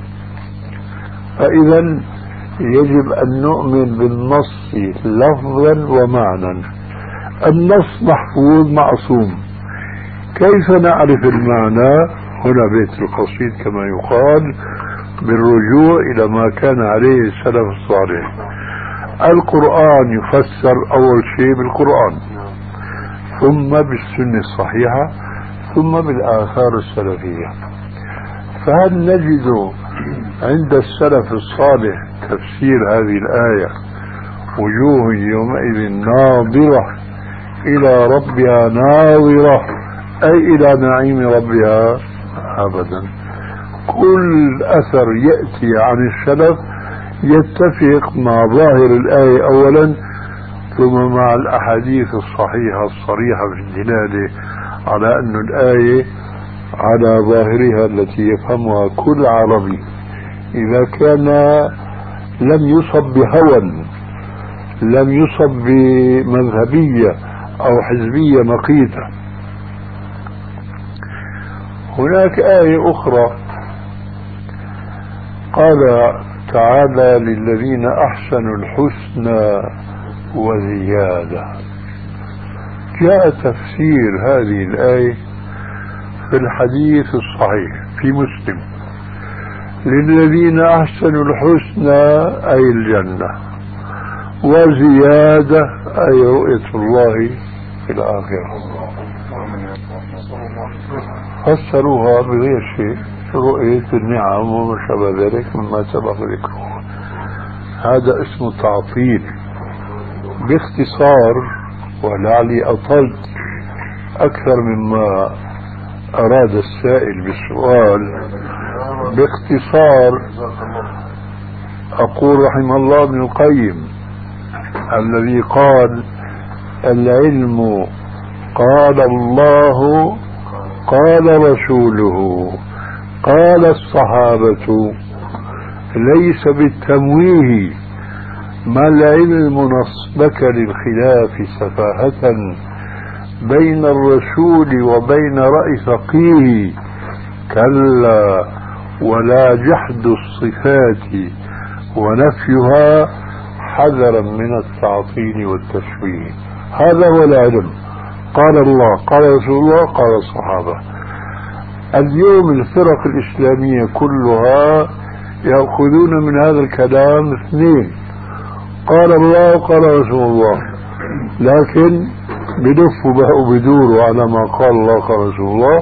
فإذا يجب أن نؤمن بالنص لفظا ومعنى. النص محفوظ معصوم، كيف نعرف المعنى؟ هنا بيت القصيد كما يقال، بالرجوع إلى ما كان عليه السلف الصالح. القرآن يفسر أول شيء بالقرآن، ثم بالسنة الصحيحة، ثم بالآثار السلفية. فهل نجد عند السلف الصالح تفسير هذه الآية: وجوه يومئذ ناظرة إلى ربها ناظرة، أي إلى نعيم ربها؟ أبدا. كل أثر يأتي عن السلف يتفق مع ظاهر الآية أولا، ثم مع الأحاديث الصحيحة الصريحة في الدلالة على أن الآية على ظاهرها التي يفهمها كل عربي، إذا كان لم يصب بهوى، لم يصب بمذهبية أو حزبية مقيتة. هناك آية أخرى قال تعالى: للذين أحسنوا الحسنى وزيادة. جاء تفسير هذه الآية في الحديث الصحيح في مسلم: للذين أحسنوا الحسنى أي الجنة، وزيادة أي رؤية الله في الآخرة. فسروها بغير شيء، رؤية النعم وما شابه ذلك مما سبق ذكره. هذا اسمه تعطيل. باختصار، ولعلي أطلت أكثر مما أراد السائل بالسؤال، باختصار أقول رحمه الله ابن القيم الذي قال: العلم قال الله قال رسوله قال الصحابة، ليس بالتمويه، ما العلم نصبك للخلاف سفاهة بين الرسول وبين رأي فقيه، كلا ولا جحد الصفات ونفيها حذرا من التعطيل والتشويه. هذا هو العلم. قال الله قال رسول الله قال الصحابة. اليوم الفرق الإسلامية كلها يأخذون من هذا الكلام اثنين: قال الله وقال رسول الله، لكن بدفوا بقى وبدوروا على ما قال الله قال رسول الله،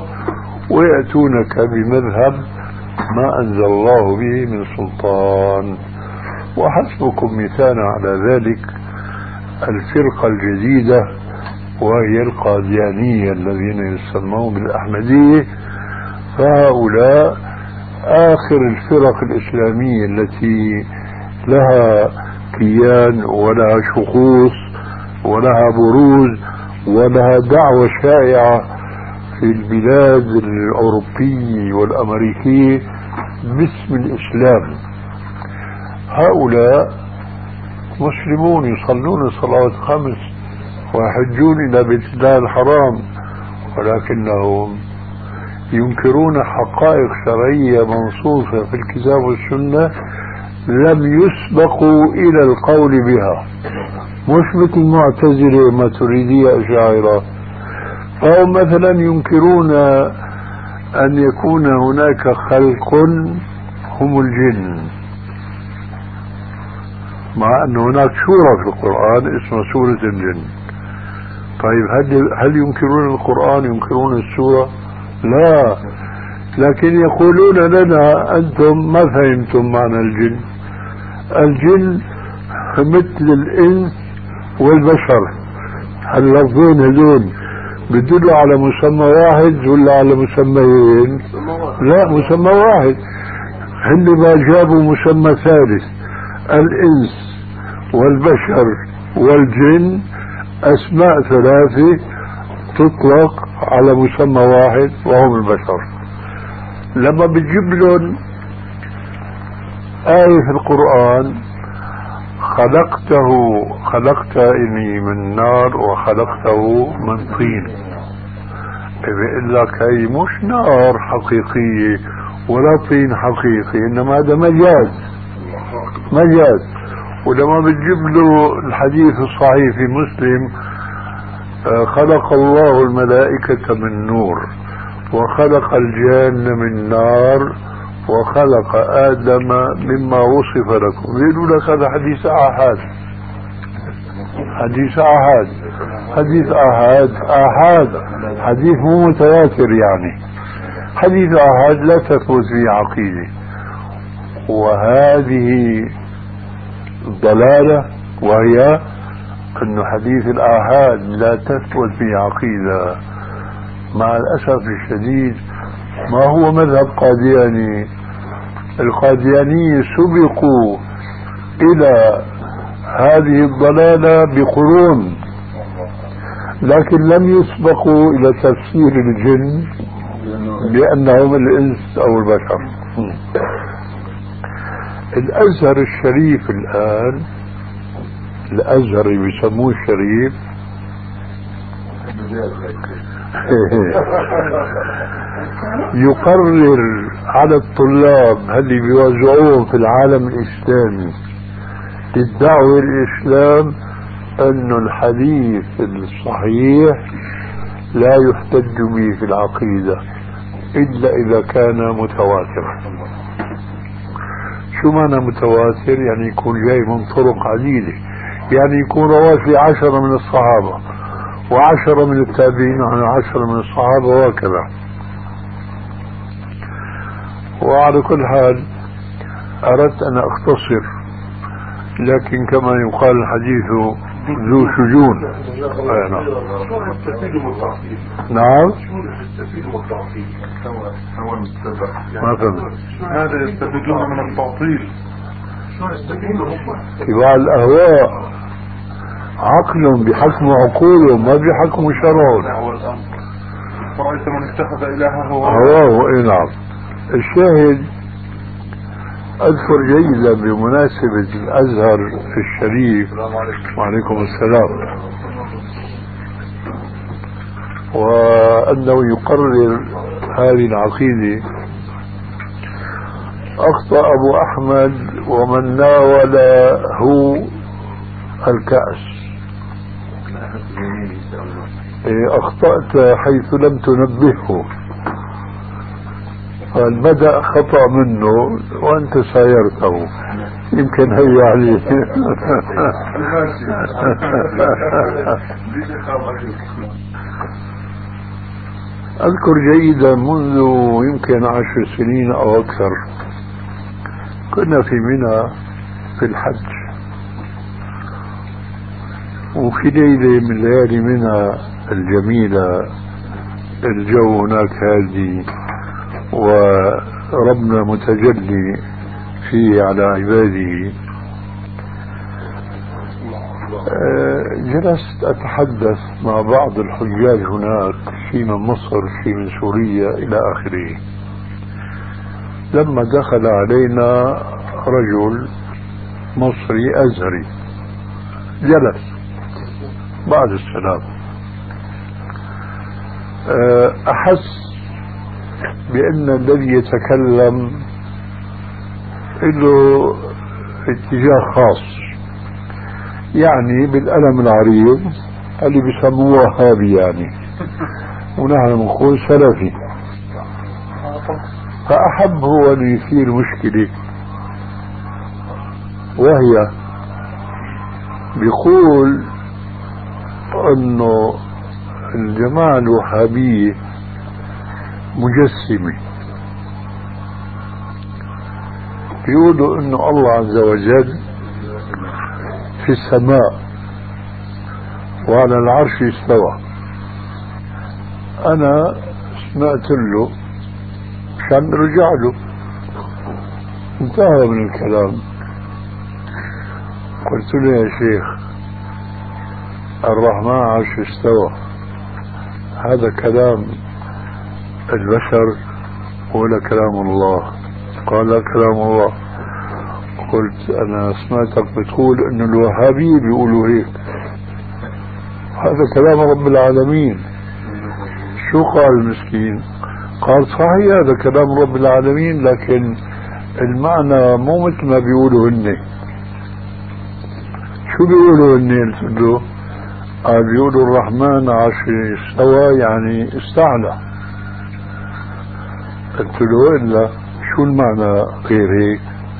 ويأتونك بمذهب ما أنزل الله به من سلطان. وحسبكم مثالا على ذلك الفرقة الجديدة وهي القاديانية الذين يسمون بالأحمدية. فهؤلاء آخر الفرق الإسلامية التي لها كيان ولها شخوص ولها بروز ولها دعوة شائعة في البلاد الأوروبية والأمريكية باسم الإسلام. هؤلاء مسلمون يصلون الصلوات الخمس ويحجون إلى بيت الله الحرام، ولكنهم ينكرون حقائق شرعية منصوصة في الكتاب والسنة لم يسبقوا إلى القول بها، مش مثل المعتزلة ماتريدية أشاعرة. فهم مثلا ينكرون أن يكون هناك خلق هم الجن، مع أن هناك سورة في القرآن اسمها سورة الجن. طيب هل ينكرون القرآن ينكرون السورة؟ لا، لكن يقولون لنا أنتم ما فهمتم معنى الجن. الجن مثل الإنس والبشر، اللفظين هذول بيدلوا على مسمى واحد ولا على مسميين؟ لا، مسمى واحد. هن ما جابوا مسمى ثالث، الإنس والبشر والجن أسماء ثلاثة تطلق على مسمى واحد وهم البشر. لما بتجيب لهم آية في القرآن خلقتني من نار وخلقته من طين، بيقول لك هي مش نار حقيقية ولا طين حقيقي، إنما هذا مجاز. ولما بتجيب له الحديث الصحيح في مسلم خلق الله الملائكة من نور وخلق الجن من نار وخلق آدم مما وصف لكم، يقولوا لك هذا حديث آحاد. حديث مو متواتر، يعني حديث آحاد لا تثبت فيه عقيدة. وهذه ضلالة، وهي أن حديث الآحاد لا تثبت فيه عقيدة. مع الأسف الشديد ما هو مذهب قادياني. القاديانية سبقوا إلى هذه الضلالة بقرون، لكن لم يسبقوا إلى تفسير الجن بأنهم الإنس أو البشر. الأزهر الشريف الآن، الأزهر يسموه الشريف يقرر على الطلاب اللي بيوزعوهم في العالم الإسلامي للدعوة الإسلام أن الحديث الصحيح لا يحتج به في العقيدة إلا إذا كان متواترا. شو معنى متواتر؟ يعني يكون جاي من طرق عديدة، يعني يكون رواه في 10 من الصحابة و10 من التابعين عن 10 من الصحابة وهكذا. وعلى كل حال أردت أن أختصر، لكن كما يقال الحديث ذو شجون. نعم، ما فهمت. هذا يستفيدون من التعطيل. اتباع الأهواء عقل بحكم عقولهم ما بحكم شرعهم. ورأيت من اتخذ إلهه هواه. اي نعم. الشاهد أذكر جيدا بمناسبة الأزهر الشريف، وعليكم السلام، وأنه يقرر هذه العقيدة. أخطأ أبو أحمد ومن ناوله الكأس. أخطأت حيث لم تنبهه، فالبدأ خطأ منه وأنت سايرته، يمكن هي عليه. أذكر جيدا منذ يمكن 10 سنين أو أكثر كنا في منى في الحج، وفي ليلة من ليالي منى الجميلة الجو هناك هادي وربنا متجلي فيه على عباده، جلست أتحدث مع بعض الحجاج هناك، في من مصر في من سوريا إلى آخره. لما دخل علينا رجل مصري أزهري جلس بعد السلام، أحس بأن الذي يتكلم له اتجاه خاص، يعني بالقلم العريض اللي بيسموه وهابي يعني، ونحن نقول سلفي. فأحب هو أن يثير مشكلة، وهي بيقول أنه الجماعة الوهابية مجسمة، بيقولوا أنه الله عز وجل في السماء وعلى العرش استوى. أنا سمعت له عشان رجع له، انتهى من الكلام. قلت له يا شيخ الرحمن عرش استوى، هذا كلام البشر ولا كلام الله؟ قال لا كلام الله. قلت أنا سمعتك بتقول إن الوهابية بيقولوا هيك، هذا كلام رب العالمين. شو قال المسكين؟ قال صحيح هذا كلام رب العالمين، لكن المعنى مو مثل ما بيقولوا هن. شو بيقولوا هن؟ قلت له قال بيقولوا الرحمن عرش استوى يعني استعلى. قلت له إلا شو المعنى غير هيك؟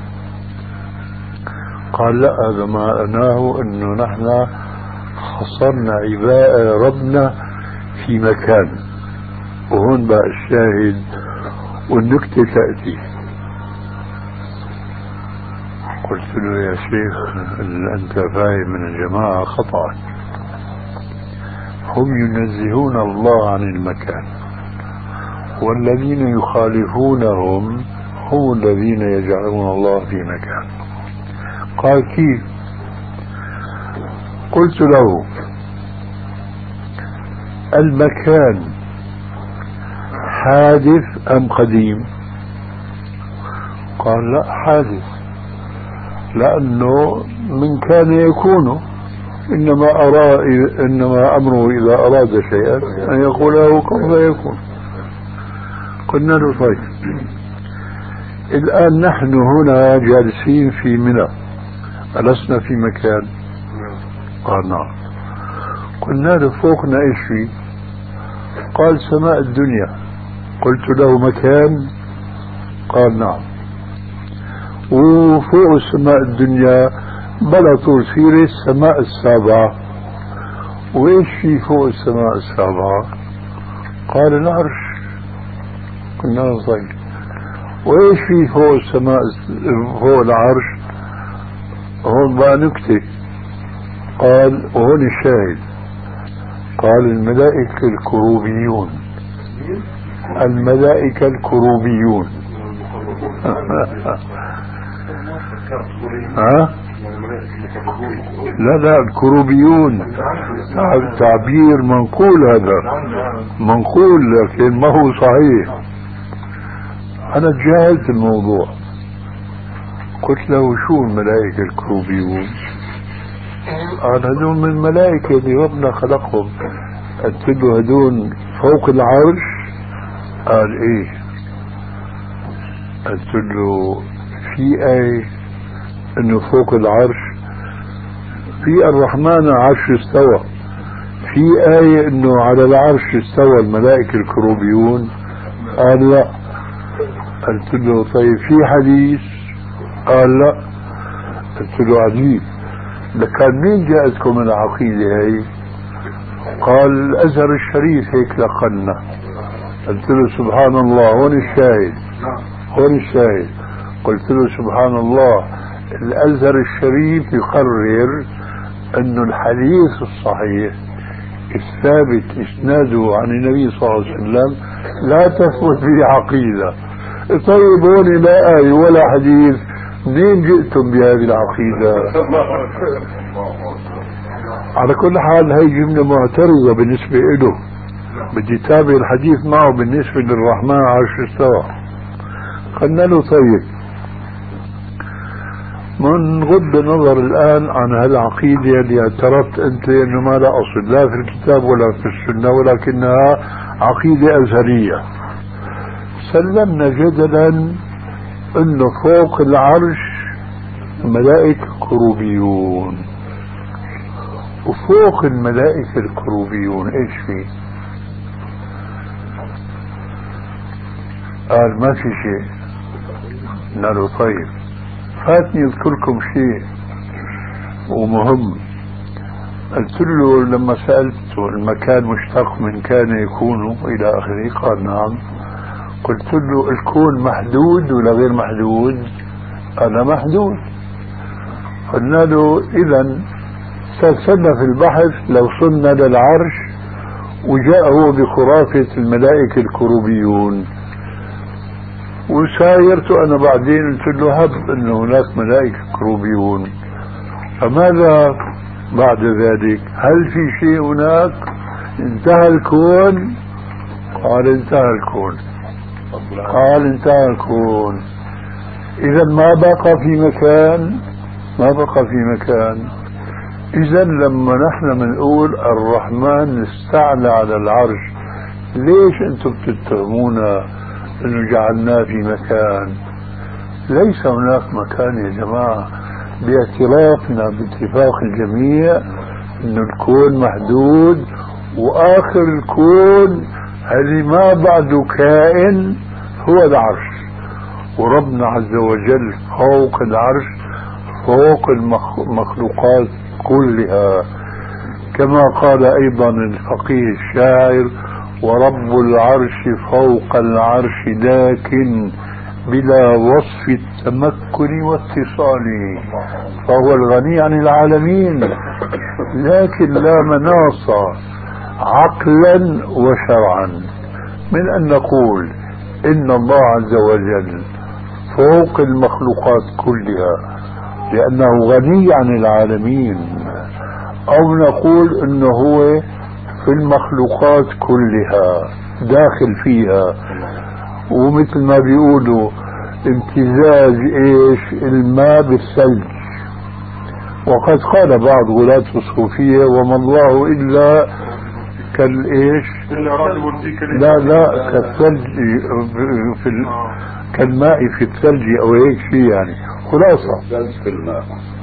قال لا، هذا معناه انه نحن حصرنا عباء ربنا في مكان، وهون بقى الشاهد والنكتة تأتي. قلت له يا شيخ اللي انت فاهم من الجماعة خطأ، هم ينزهون الله عن المكان، والذين يخالفونهم هم الذين يجعلون الله في مكان. قال كيف؟ قلت له المكان حادث أم قديم؟ قال لا حادث، لأنه من كان يكون، إنما أمره إذا أراد شيئا أن يقول له كن فيكون. قلنا له طيب الآن نحن هنا جالسين في منى، ألسنا في مكان؟ قال نعم. قلنا له فوقنا ايش في؟ قال سماء الدنيا. قلت له مكان؟ قال نعم. وفوق السماء الدنيا بلا طول سيرة السماء السابعة. وايش في فوق السماء السابعة؟ قال العرش. قلنا له طيب وايش في فوق السماء فوق العرش؟ هون بقى نكتة. قال وهون الشاهد، قال الملائكة الكروبيون. الملائكة الكروبيون. ها؟ لا الكروبيون تعبير منقول، هذا منقول لكن ما هو صحيح. أنا تجاهلت الموضوع. قلت له شو الملائكة الكروبيون؟ قال هدول من الملائكة اللي ربنا خلقهم. قلت له هدول فوق العرش؟ قال ايه. قلت له في آية انه فوق العرش؟ في الرحمن عرش استوى. في آية انه على العرش استوى الملائكة الكروبيون؟ قال لا. قلت له طيب في حديث؟ قال لا. قلت له عجيب، لكان مين جاءتكم العقيدة هاي؟ قال الأزهر الشريف هيك لقنا. قلت له سبحان الله، هون الشاهد، هون الشاهد. قلت له سبحان الله، الأزهر الشريف يقرر أن الحديث الصحيح الثابت إسناده عن النبي صلى الله عليه وسلم لا تثبت به عقيدة. طيب هون لا آية ولا حديث، منين جئتم بهذه العقيدة؟ على كل حال هي جملة معترضة بالنسبة له، بدي تابع الحديث معه بالنسبة للرحمن عرش استوى. قلنا له طيب من غض النظر الآن عن هالعقيدة اللي اعترفت أنت أنه ما لا أصل لا في الكتاب ولا في السنة ولكنها عقيدة أزهرية، سلمنا جدلا أنه فوق العرش ملائكة كروبيون، وفوق الملائكة الكروبيون ايش في؟ قال ما في شيء. قلنا له طيب فاتني اذكركم شيء ومهم. قلت له لما سألته المكان مشتق من كان يكون الى اخره، قال نعم. قلت له الكون محدود ولا غير محدود؟ قال محدود. قلنا له اذا سلسلنا في البحث لو صلنا للعرش وجاء هو بخرافة الملائكة الكروبيون، وسايرت أنا بعدين قلت له هب أنه هناك ملائكة كروبيون، فماذا بعد ذلك؟ هل في شيء هناك؟ انتهى الكون؟ قال انتهى الكون. قال انتهى الكون، إذا ما بقى في مكان، ما بقى في مكان. إذا لما نحن بنقول الرحمن استعلى على العرش، ليش أنتم بتتهمونا أنه جعلناه في مكان؟ ليس هناك مكان يا جماعة، باعترافنا باتفاق الجميع أن الكون محدود، وآخر الكون الذي ما بعده كائن هو العرش، وربنا عز وجل فوق العرش فوق المخلوقات كلها، كما قال أيضا الفقيه الشاعر ورب العرش فوق العرش لكن بلا وصف التمكن واتصال، فهو الغني عن العالمين لكن لا مناص عقلا وشرعا من أن نقول إن الله عز وجل فوق المخلوقات كلها لأنه غني عن العالمين، أو نقول إنه هو في المخلوقات كلها داخل فيها، ومثل ما بيقولوا امتزاج ايش الماء بالثلج. وقد قال بعض غلاة الصوفية وما الله إلا كالايش لا كالثلج كالماء في الثلج او هيك شيء، يعني خلاصة في الماء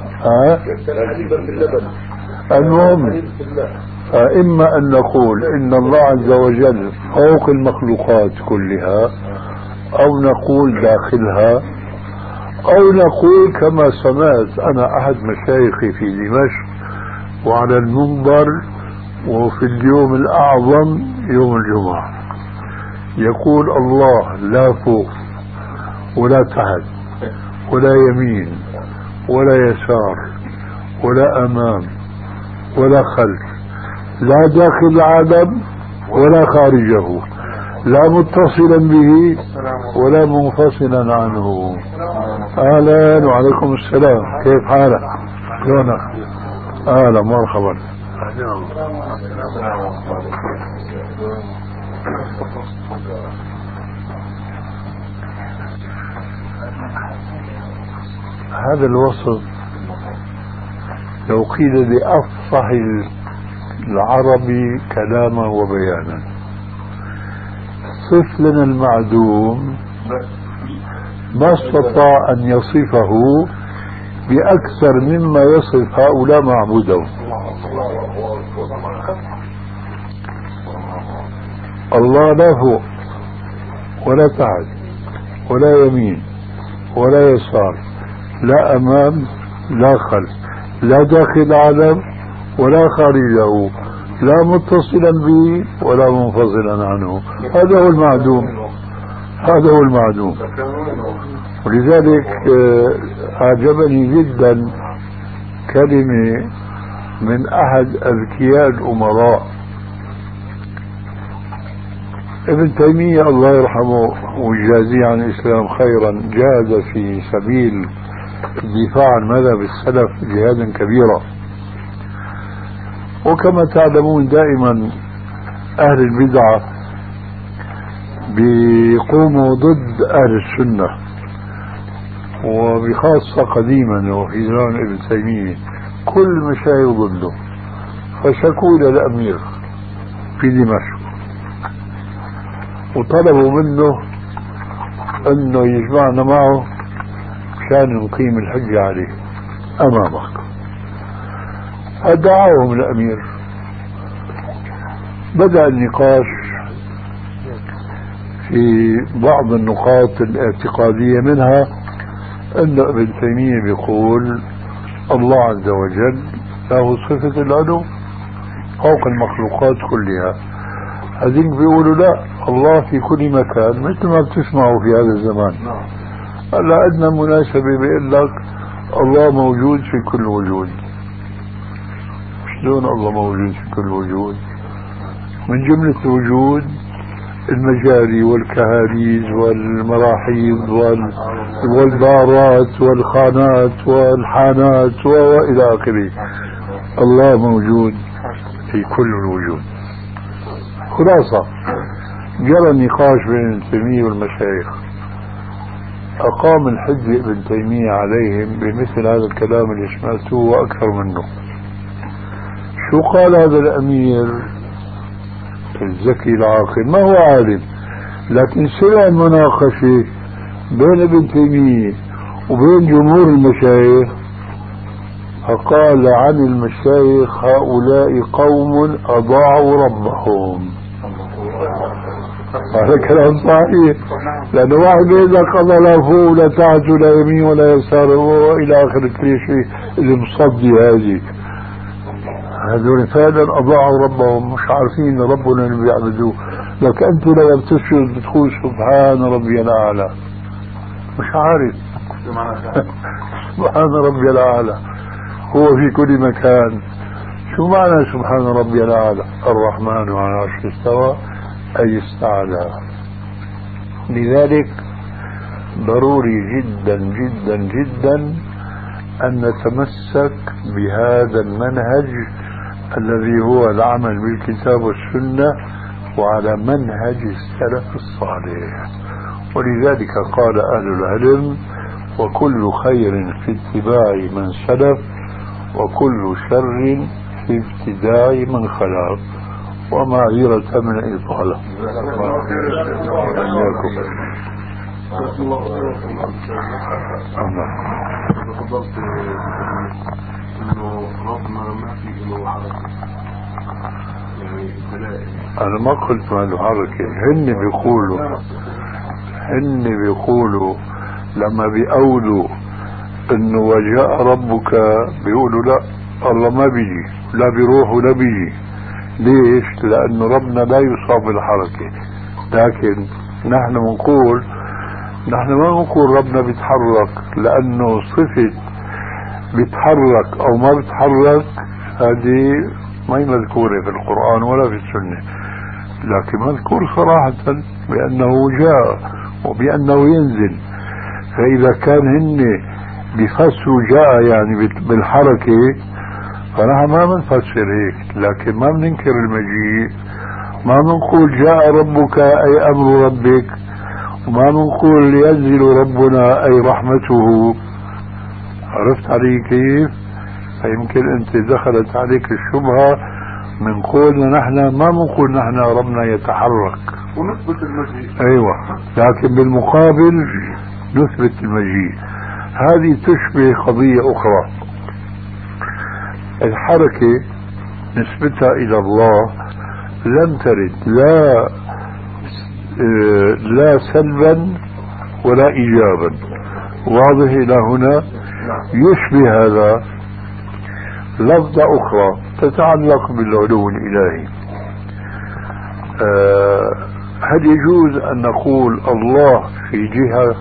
المهم. فإما أن نقول إن الله عز وجل فوق المخلوقات كلها، أو نقول داخلها، أو نقول كما سمعت أنا أحد مشايخي في دمشق وعلى المنبر وفي اليوم الأعظم يوم الجمعة يقول الله لا فوق ولا تحت ولا يمين ولا يسار ولا أمام ولا خلف، لا داخل العالم ولا خارجه، لا متصلا به ولا منفصلا عنه. أهلا وعليكم السلام، كيف حالك؟ شلونك؟ أهلا مرحبا. هذا الوصف لو قيل لأفصح العربي كلاما وبيانا، صف لنا المعدوم، ما استطاع أن يصفه بأكثر مما يصف هؤلاء معبودهم. الله لا فوق ولا تحت ولا يمين ولا يسار، لا أمام لا خلف، لا داخل العالم ولا خارجه، لا متصلا به ولا منفصلا عنه. هذا هو المعدوم. هذا هو المعدوم. ولذلك أعجبني جدا كلمة من أحد أذكياء الأمراء ابن تيمية الله يرحمه ويجازيه عن الإسلام خيرا، جاهد في سبيل الدفاع عن مذهب السلف جهادا كبيرا. وكما تعلمون دائما أهل البدعة بيقوموا ضد أهل السنة، وبخاصة قديما وفي زمان ابن تيمية كل مشايخ ضده، فشكوا إلى الأمير في دمشق وطلبوا منه أنه يجمعنا معه مشان نقيم الحجة عليه أمامك. أدعاهم الأمير، بدأ النقاش في بعض النقاط الاعتقادية، منها أن ابن تيمية بيقول الله عز وجل له صفة العلو فوق المخلوقات كلها. هذين بيقولوا لا، الله في كل مكان مثل ما بتسمعوا في هذا الزمان. هلا عندنا مناسبة بيقول لك الله موجود في كل وجود. شلون الله موجود في كل وجود؟ من جملة الوجود المجاري والكهاريز والمراحيض والبارات والخانات والحانات وإلى آخره. الله موجود في كل الوجود. خلاصة جرى النقاش بين ابن تيمية والمشايخ، أقام الحجة ابن تيمية عليهم بمثل هذا الكلام اللي سمعتوه وأكثر منه. شو قال هذا الأمير الذكي العاقل؟ ما هو عالم، لكن سمع المناقشة بين ابن تيمية وبين جمهور المشايخ، فقال عن المشايخ هؤلاء قوم أضاعوا ربهم. هذا كلام صحيح، لأن واحد يقول لك الله لا فوق ولا تحت ولا يمين ولا يسار وإلى آخر كل شيء اللي مصدي هذه. هذول فعلا أضاعوا ربهم، مش عارفين ربنا اللي بيعبدوه. لك أنت لما بتسجد بتقول سبحان ربي الأعلى، مش عارف سبحان ربي الأعلى هو في كل مكان. شو معنى سبحان ربي الأعلى؟ الرحمن على العرش استوى أي استعلى. لذلك ضروري جدا جدا جدا أن نتمسك بهذا المنهج الذي هو العمل بالكتاب والسنة وعلى منهج السلف الصالح. ولذلك قال أهل العلم وكل خير في اتباع من سلف وكل شر في ابتداع من خلف ومعذرة من الإطالة. أنا ما قلت ما له حركة، هن بيقولوا لما بيقولوا إنه وجاء ربك بيقولوا لا الله ما بيجي، لا بيروح ولا بيجي. ليش؟ لأنه ربنا لا يصاب بالحركة. لكن نحن ما نقول ربنا بيتحرك، لأنه صفة بيتحرك أو ما بيتحرك هذه ما هي مذكورة في القرآن ولا في السنة، لكن مذكور صراحة بأنه جاء وبأنه ينزل. فإذا كان هن بيفسروا جاء يعني بالحركة، فنحن ما بنفسر هيك، لكن ما بننكر المجيء. ما بنقول جاء ربك أي أمر ربك، وما بنقول ينزل ربنا أي رحمته. عرفت علي كيف؟ فيمكن أنت دخلت عليك الشبهة من قولنا نحن ما بنقول نحن ربنا يتحرك ونثبت المجيء. أيوة، لكن بالمقابل نثبت المجيء. هذه تشبه قضية أخرى. الحركة نسبتها إلى الله لم ترد لا سلبا ولا إيجابا. واضح إلى هنا؟ يشبه هذا لفظة أخرى تتعلق بالعلو الإلهي. هل يجوز أن نقول الله في جهة؟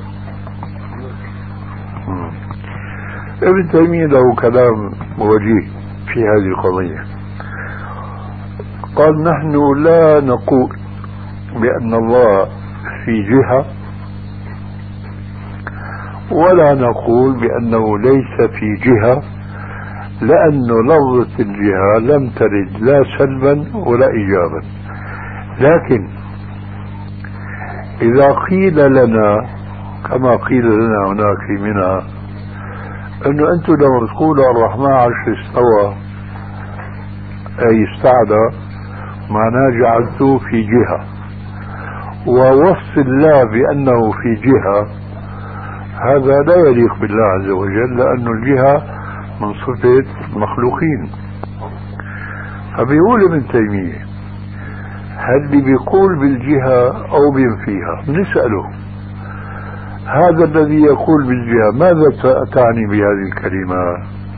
ابن تيمية له كلام وجيه في هذه القضية. قال نحن لا نقول بأن الله في جهة، ولا نقول بأنه ليس في جهة، لأن لفظة الجهة لم ترد لا سلبا ولا إيجابا. لكن إذا قيل لنا كما قيل لنا هناك في منى أنه أنتم لما تقولوا الرحمن عرش استوى أي استعدى، معناه جعلتوه في جهة، ووصف الله بأنه في جهة هذا لا يليق بالله عز وجل، لأن الجهة من صفة المخلوقين. فبيقول ابن تيمية هل اللي بيقول بالجهة أو بينفيها بنسأله هذا الذي يقول بالجهة ماذا تعني بهذه الكلمة؟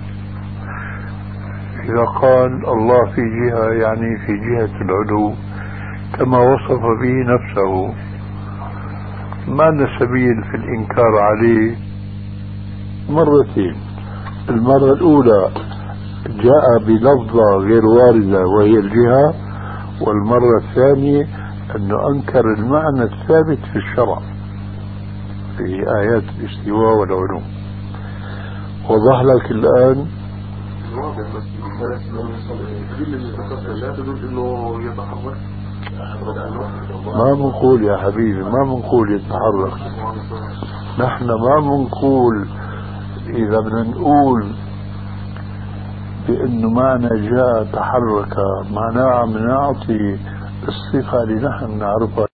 إذا قال الله في جهة يعني في جهة العلو كما وصف به نفسه، ما لنا سبيل في الإنكار عليه مرتين. المرة الأولى جاء بلفظة غير واردة وهي الجهة، والمرة الثانية أنه أنكر المعنى الثابت في الشرع في آيات الاستواء والعلو. وضح لك الآن؟ ما بنقول يا حبيبي، ما بنقول يتحرك. نحن ما بنقول، إذا بدنا نقول بأنه معنى جاء تحرك معناه عم نعطي الصفة اللي نحن نعرفها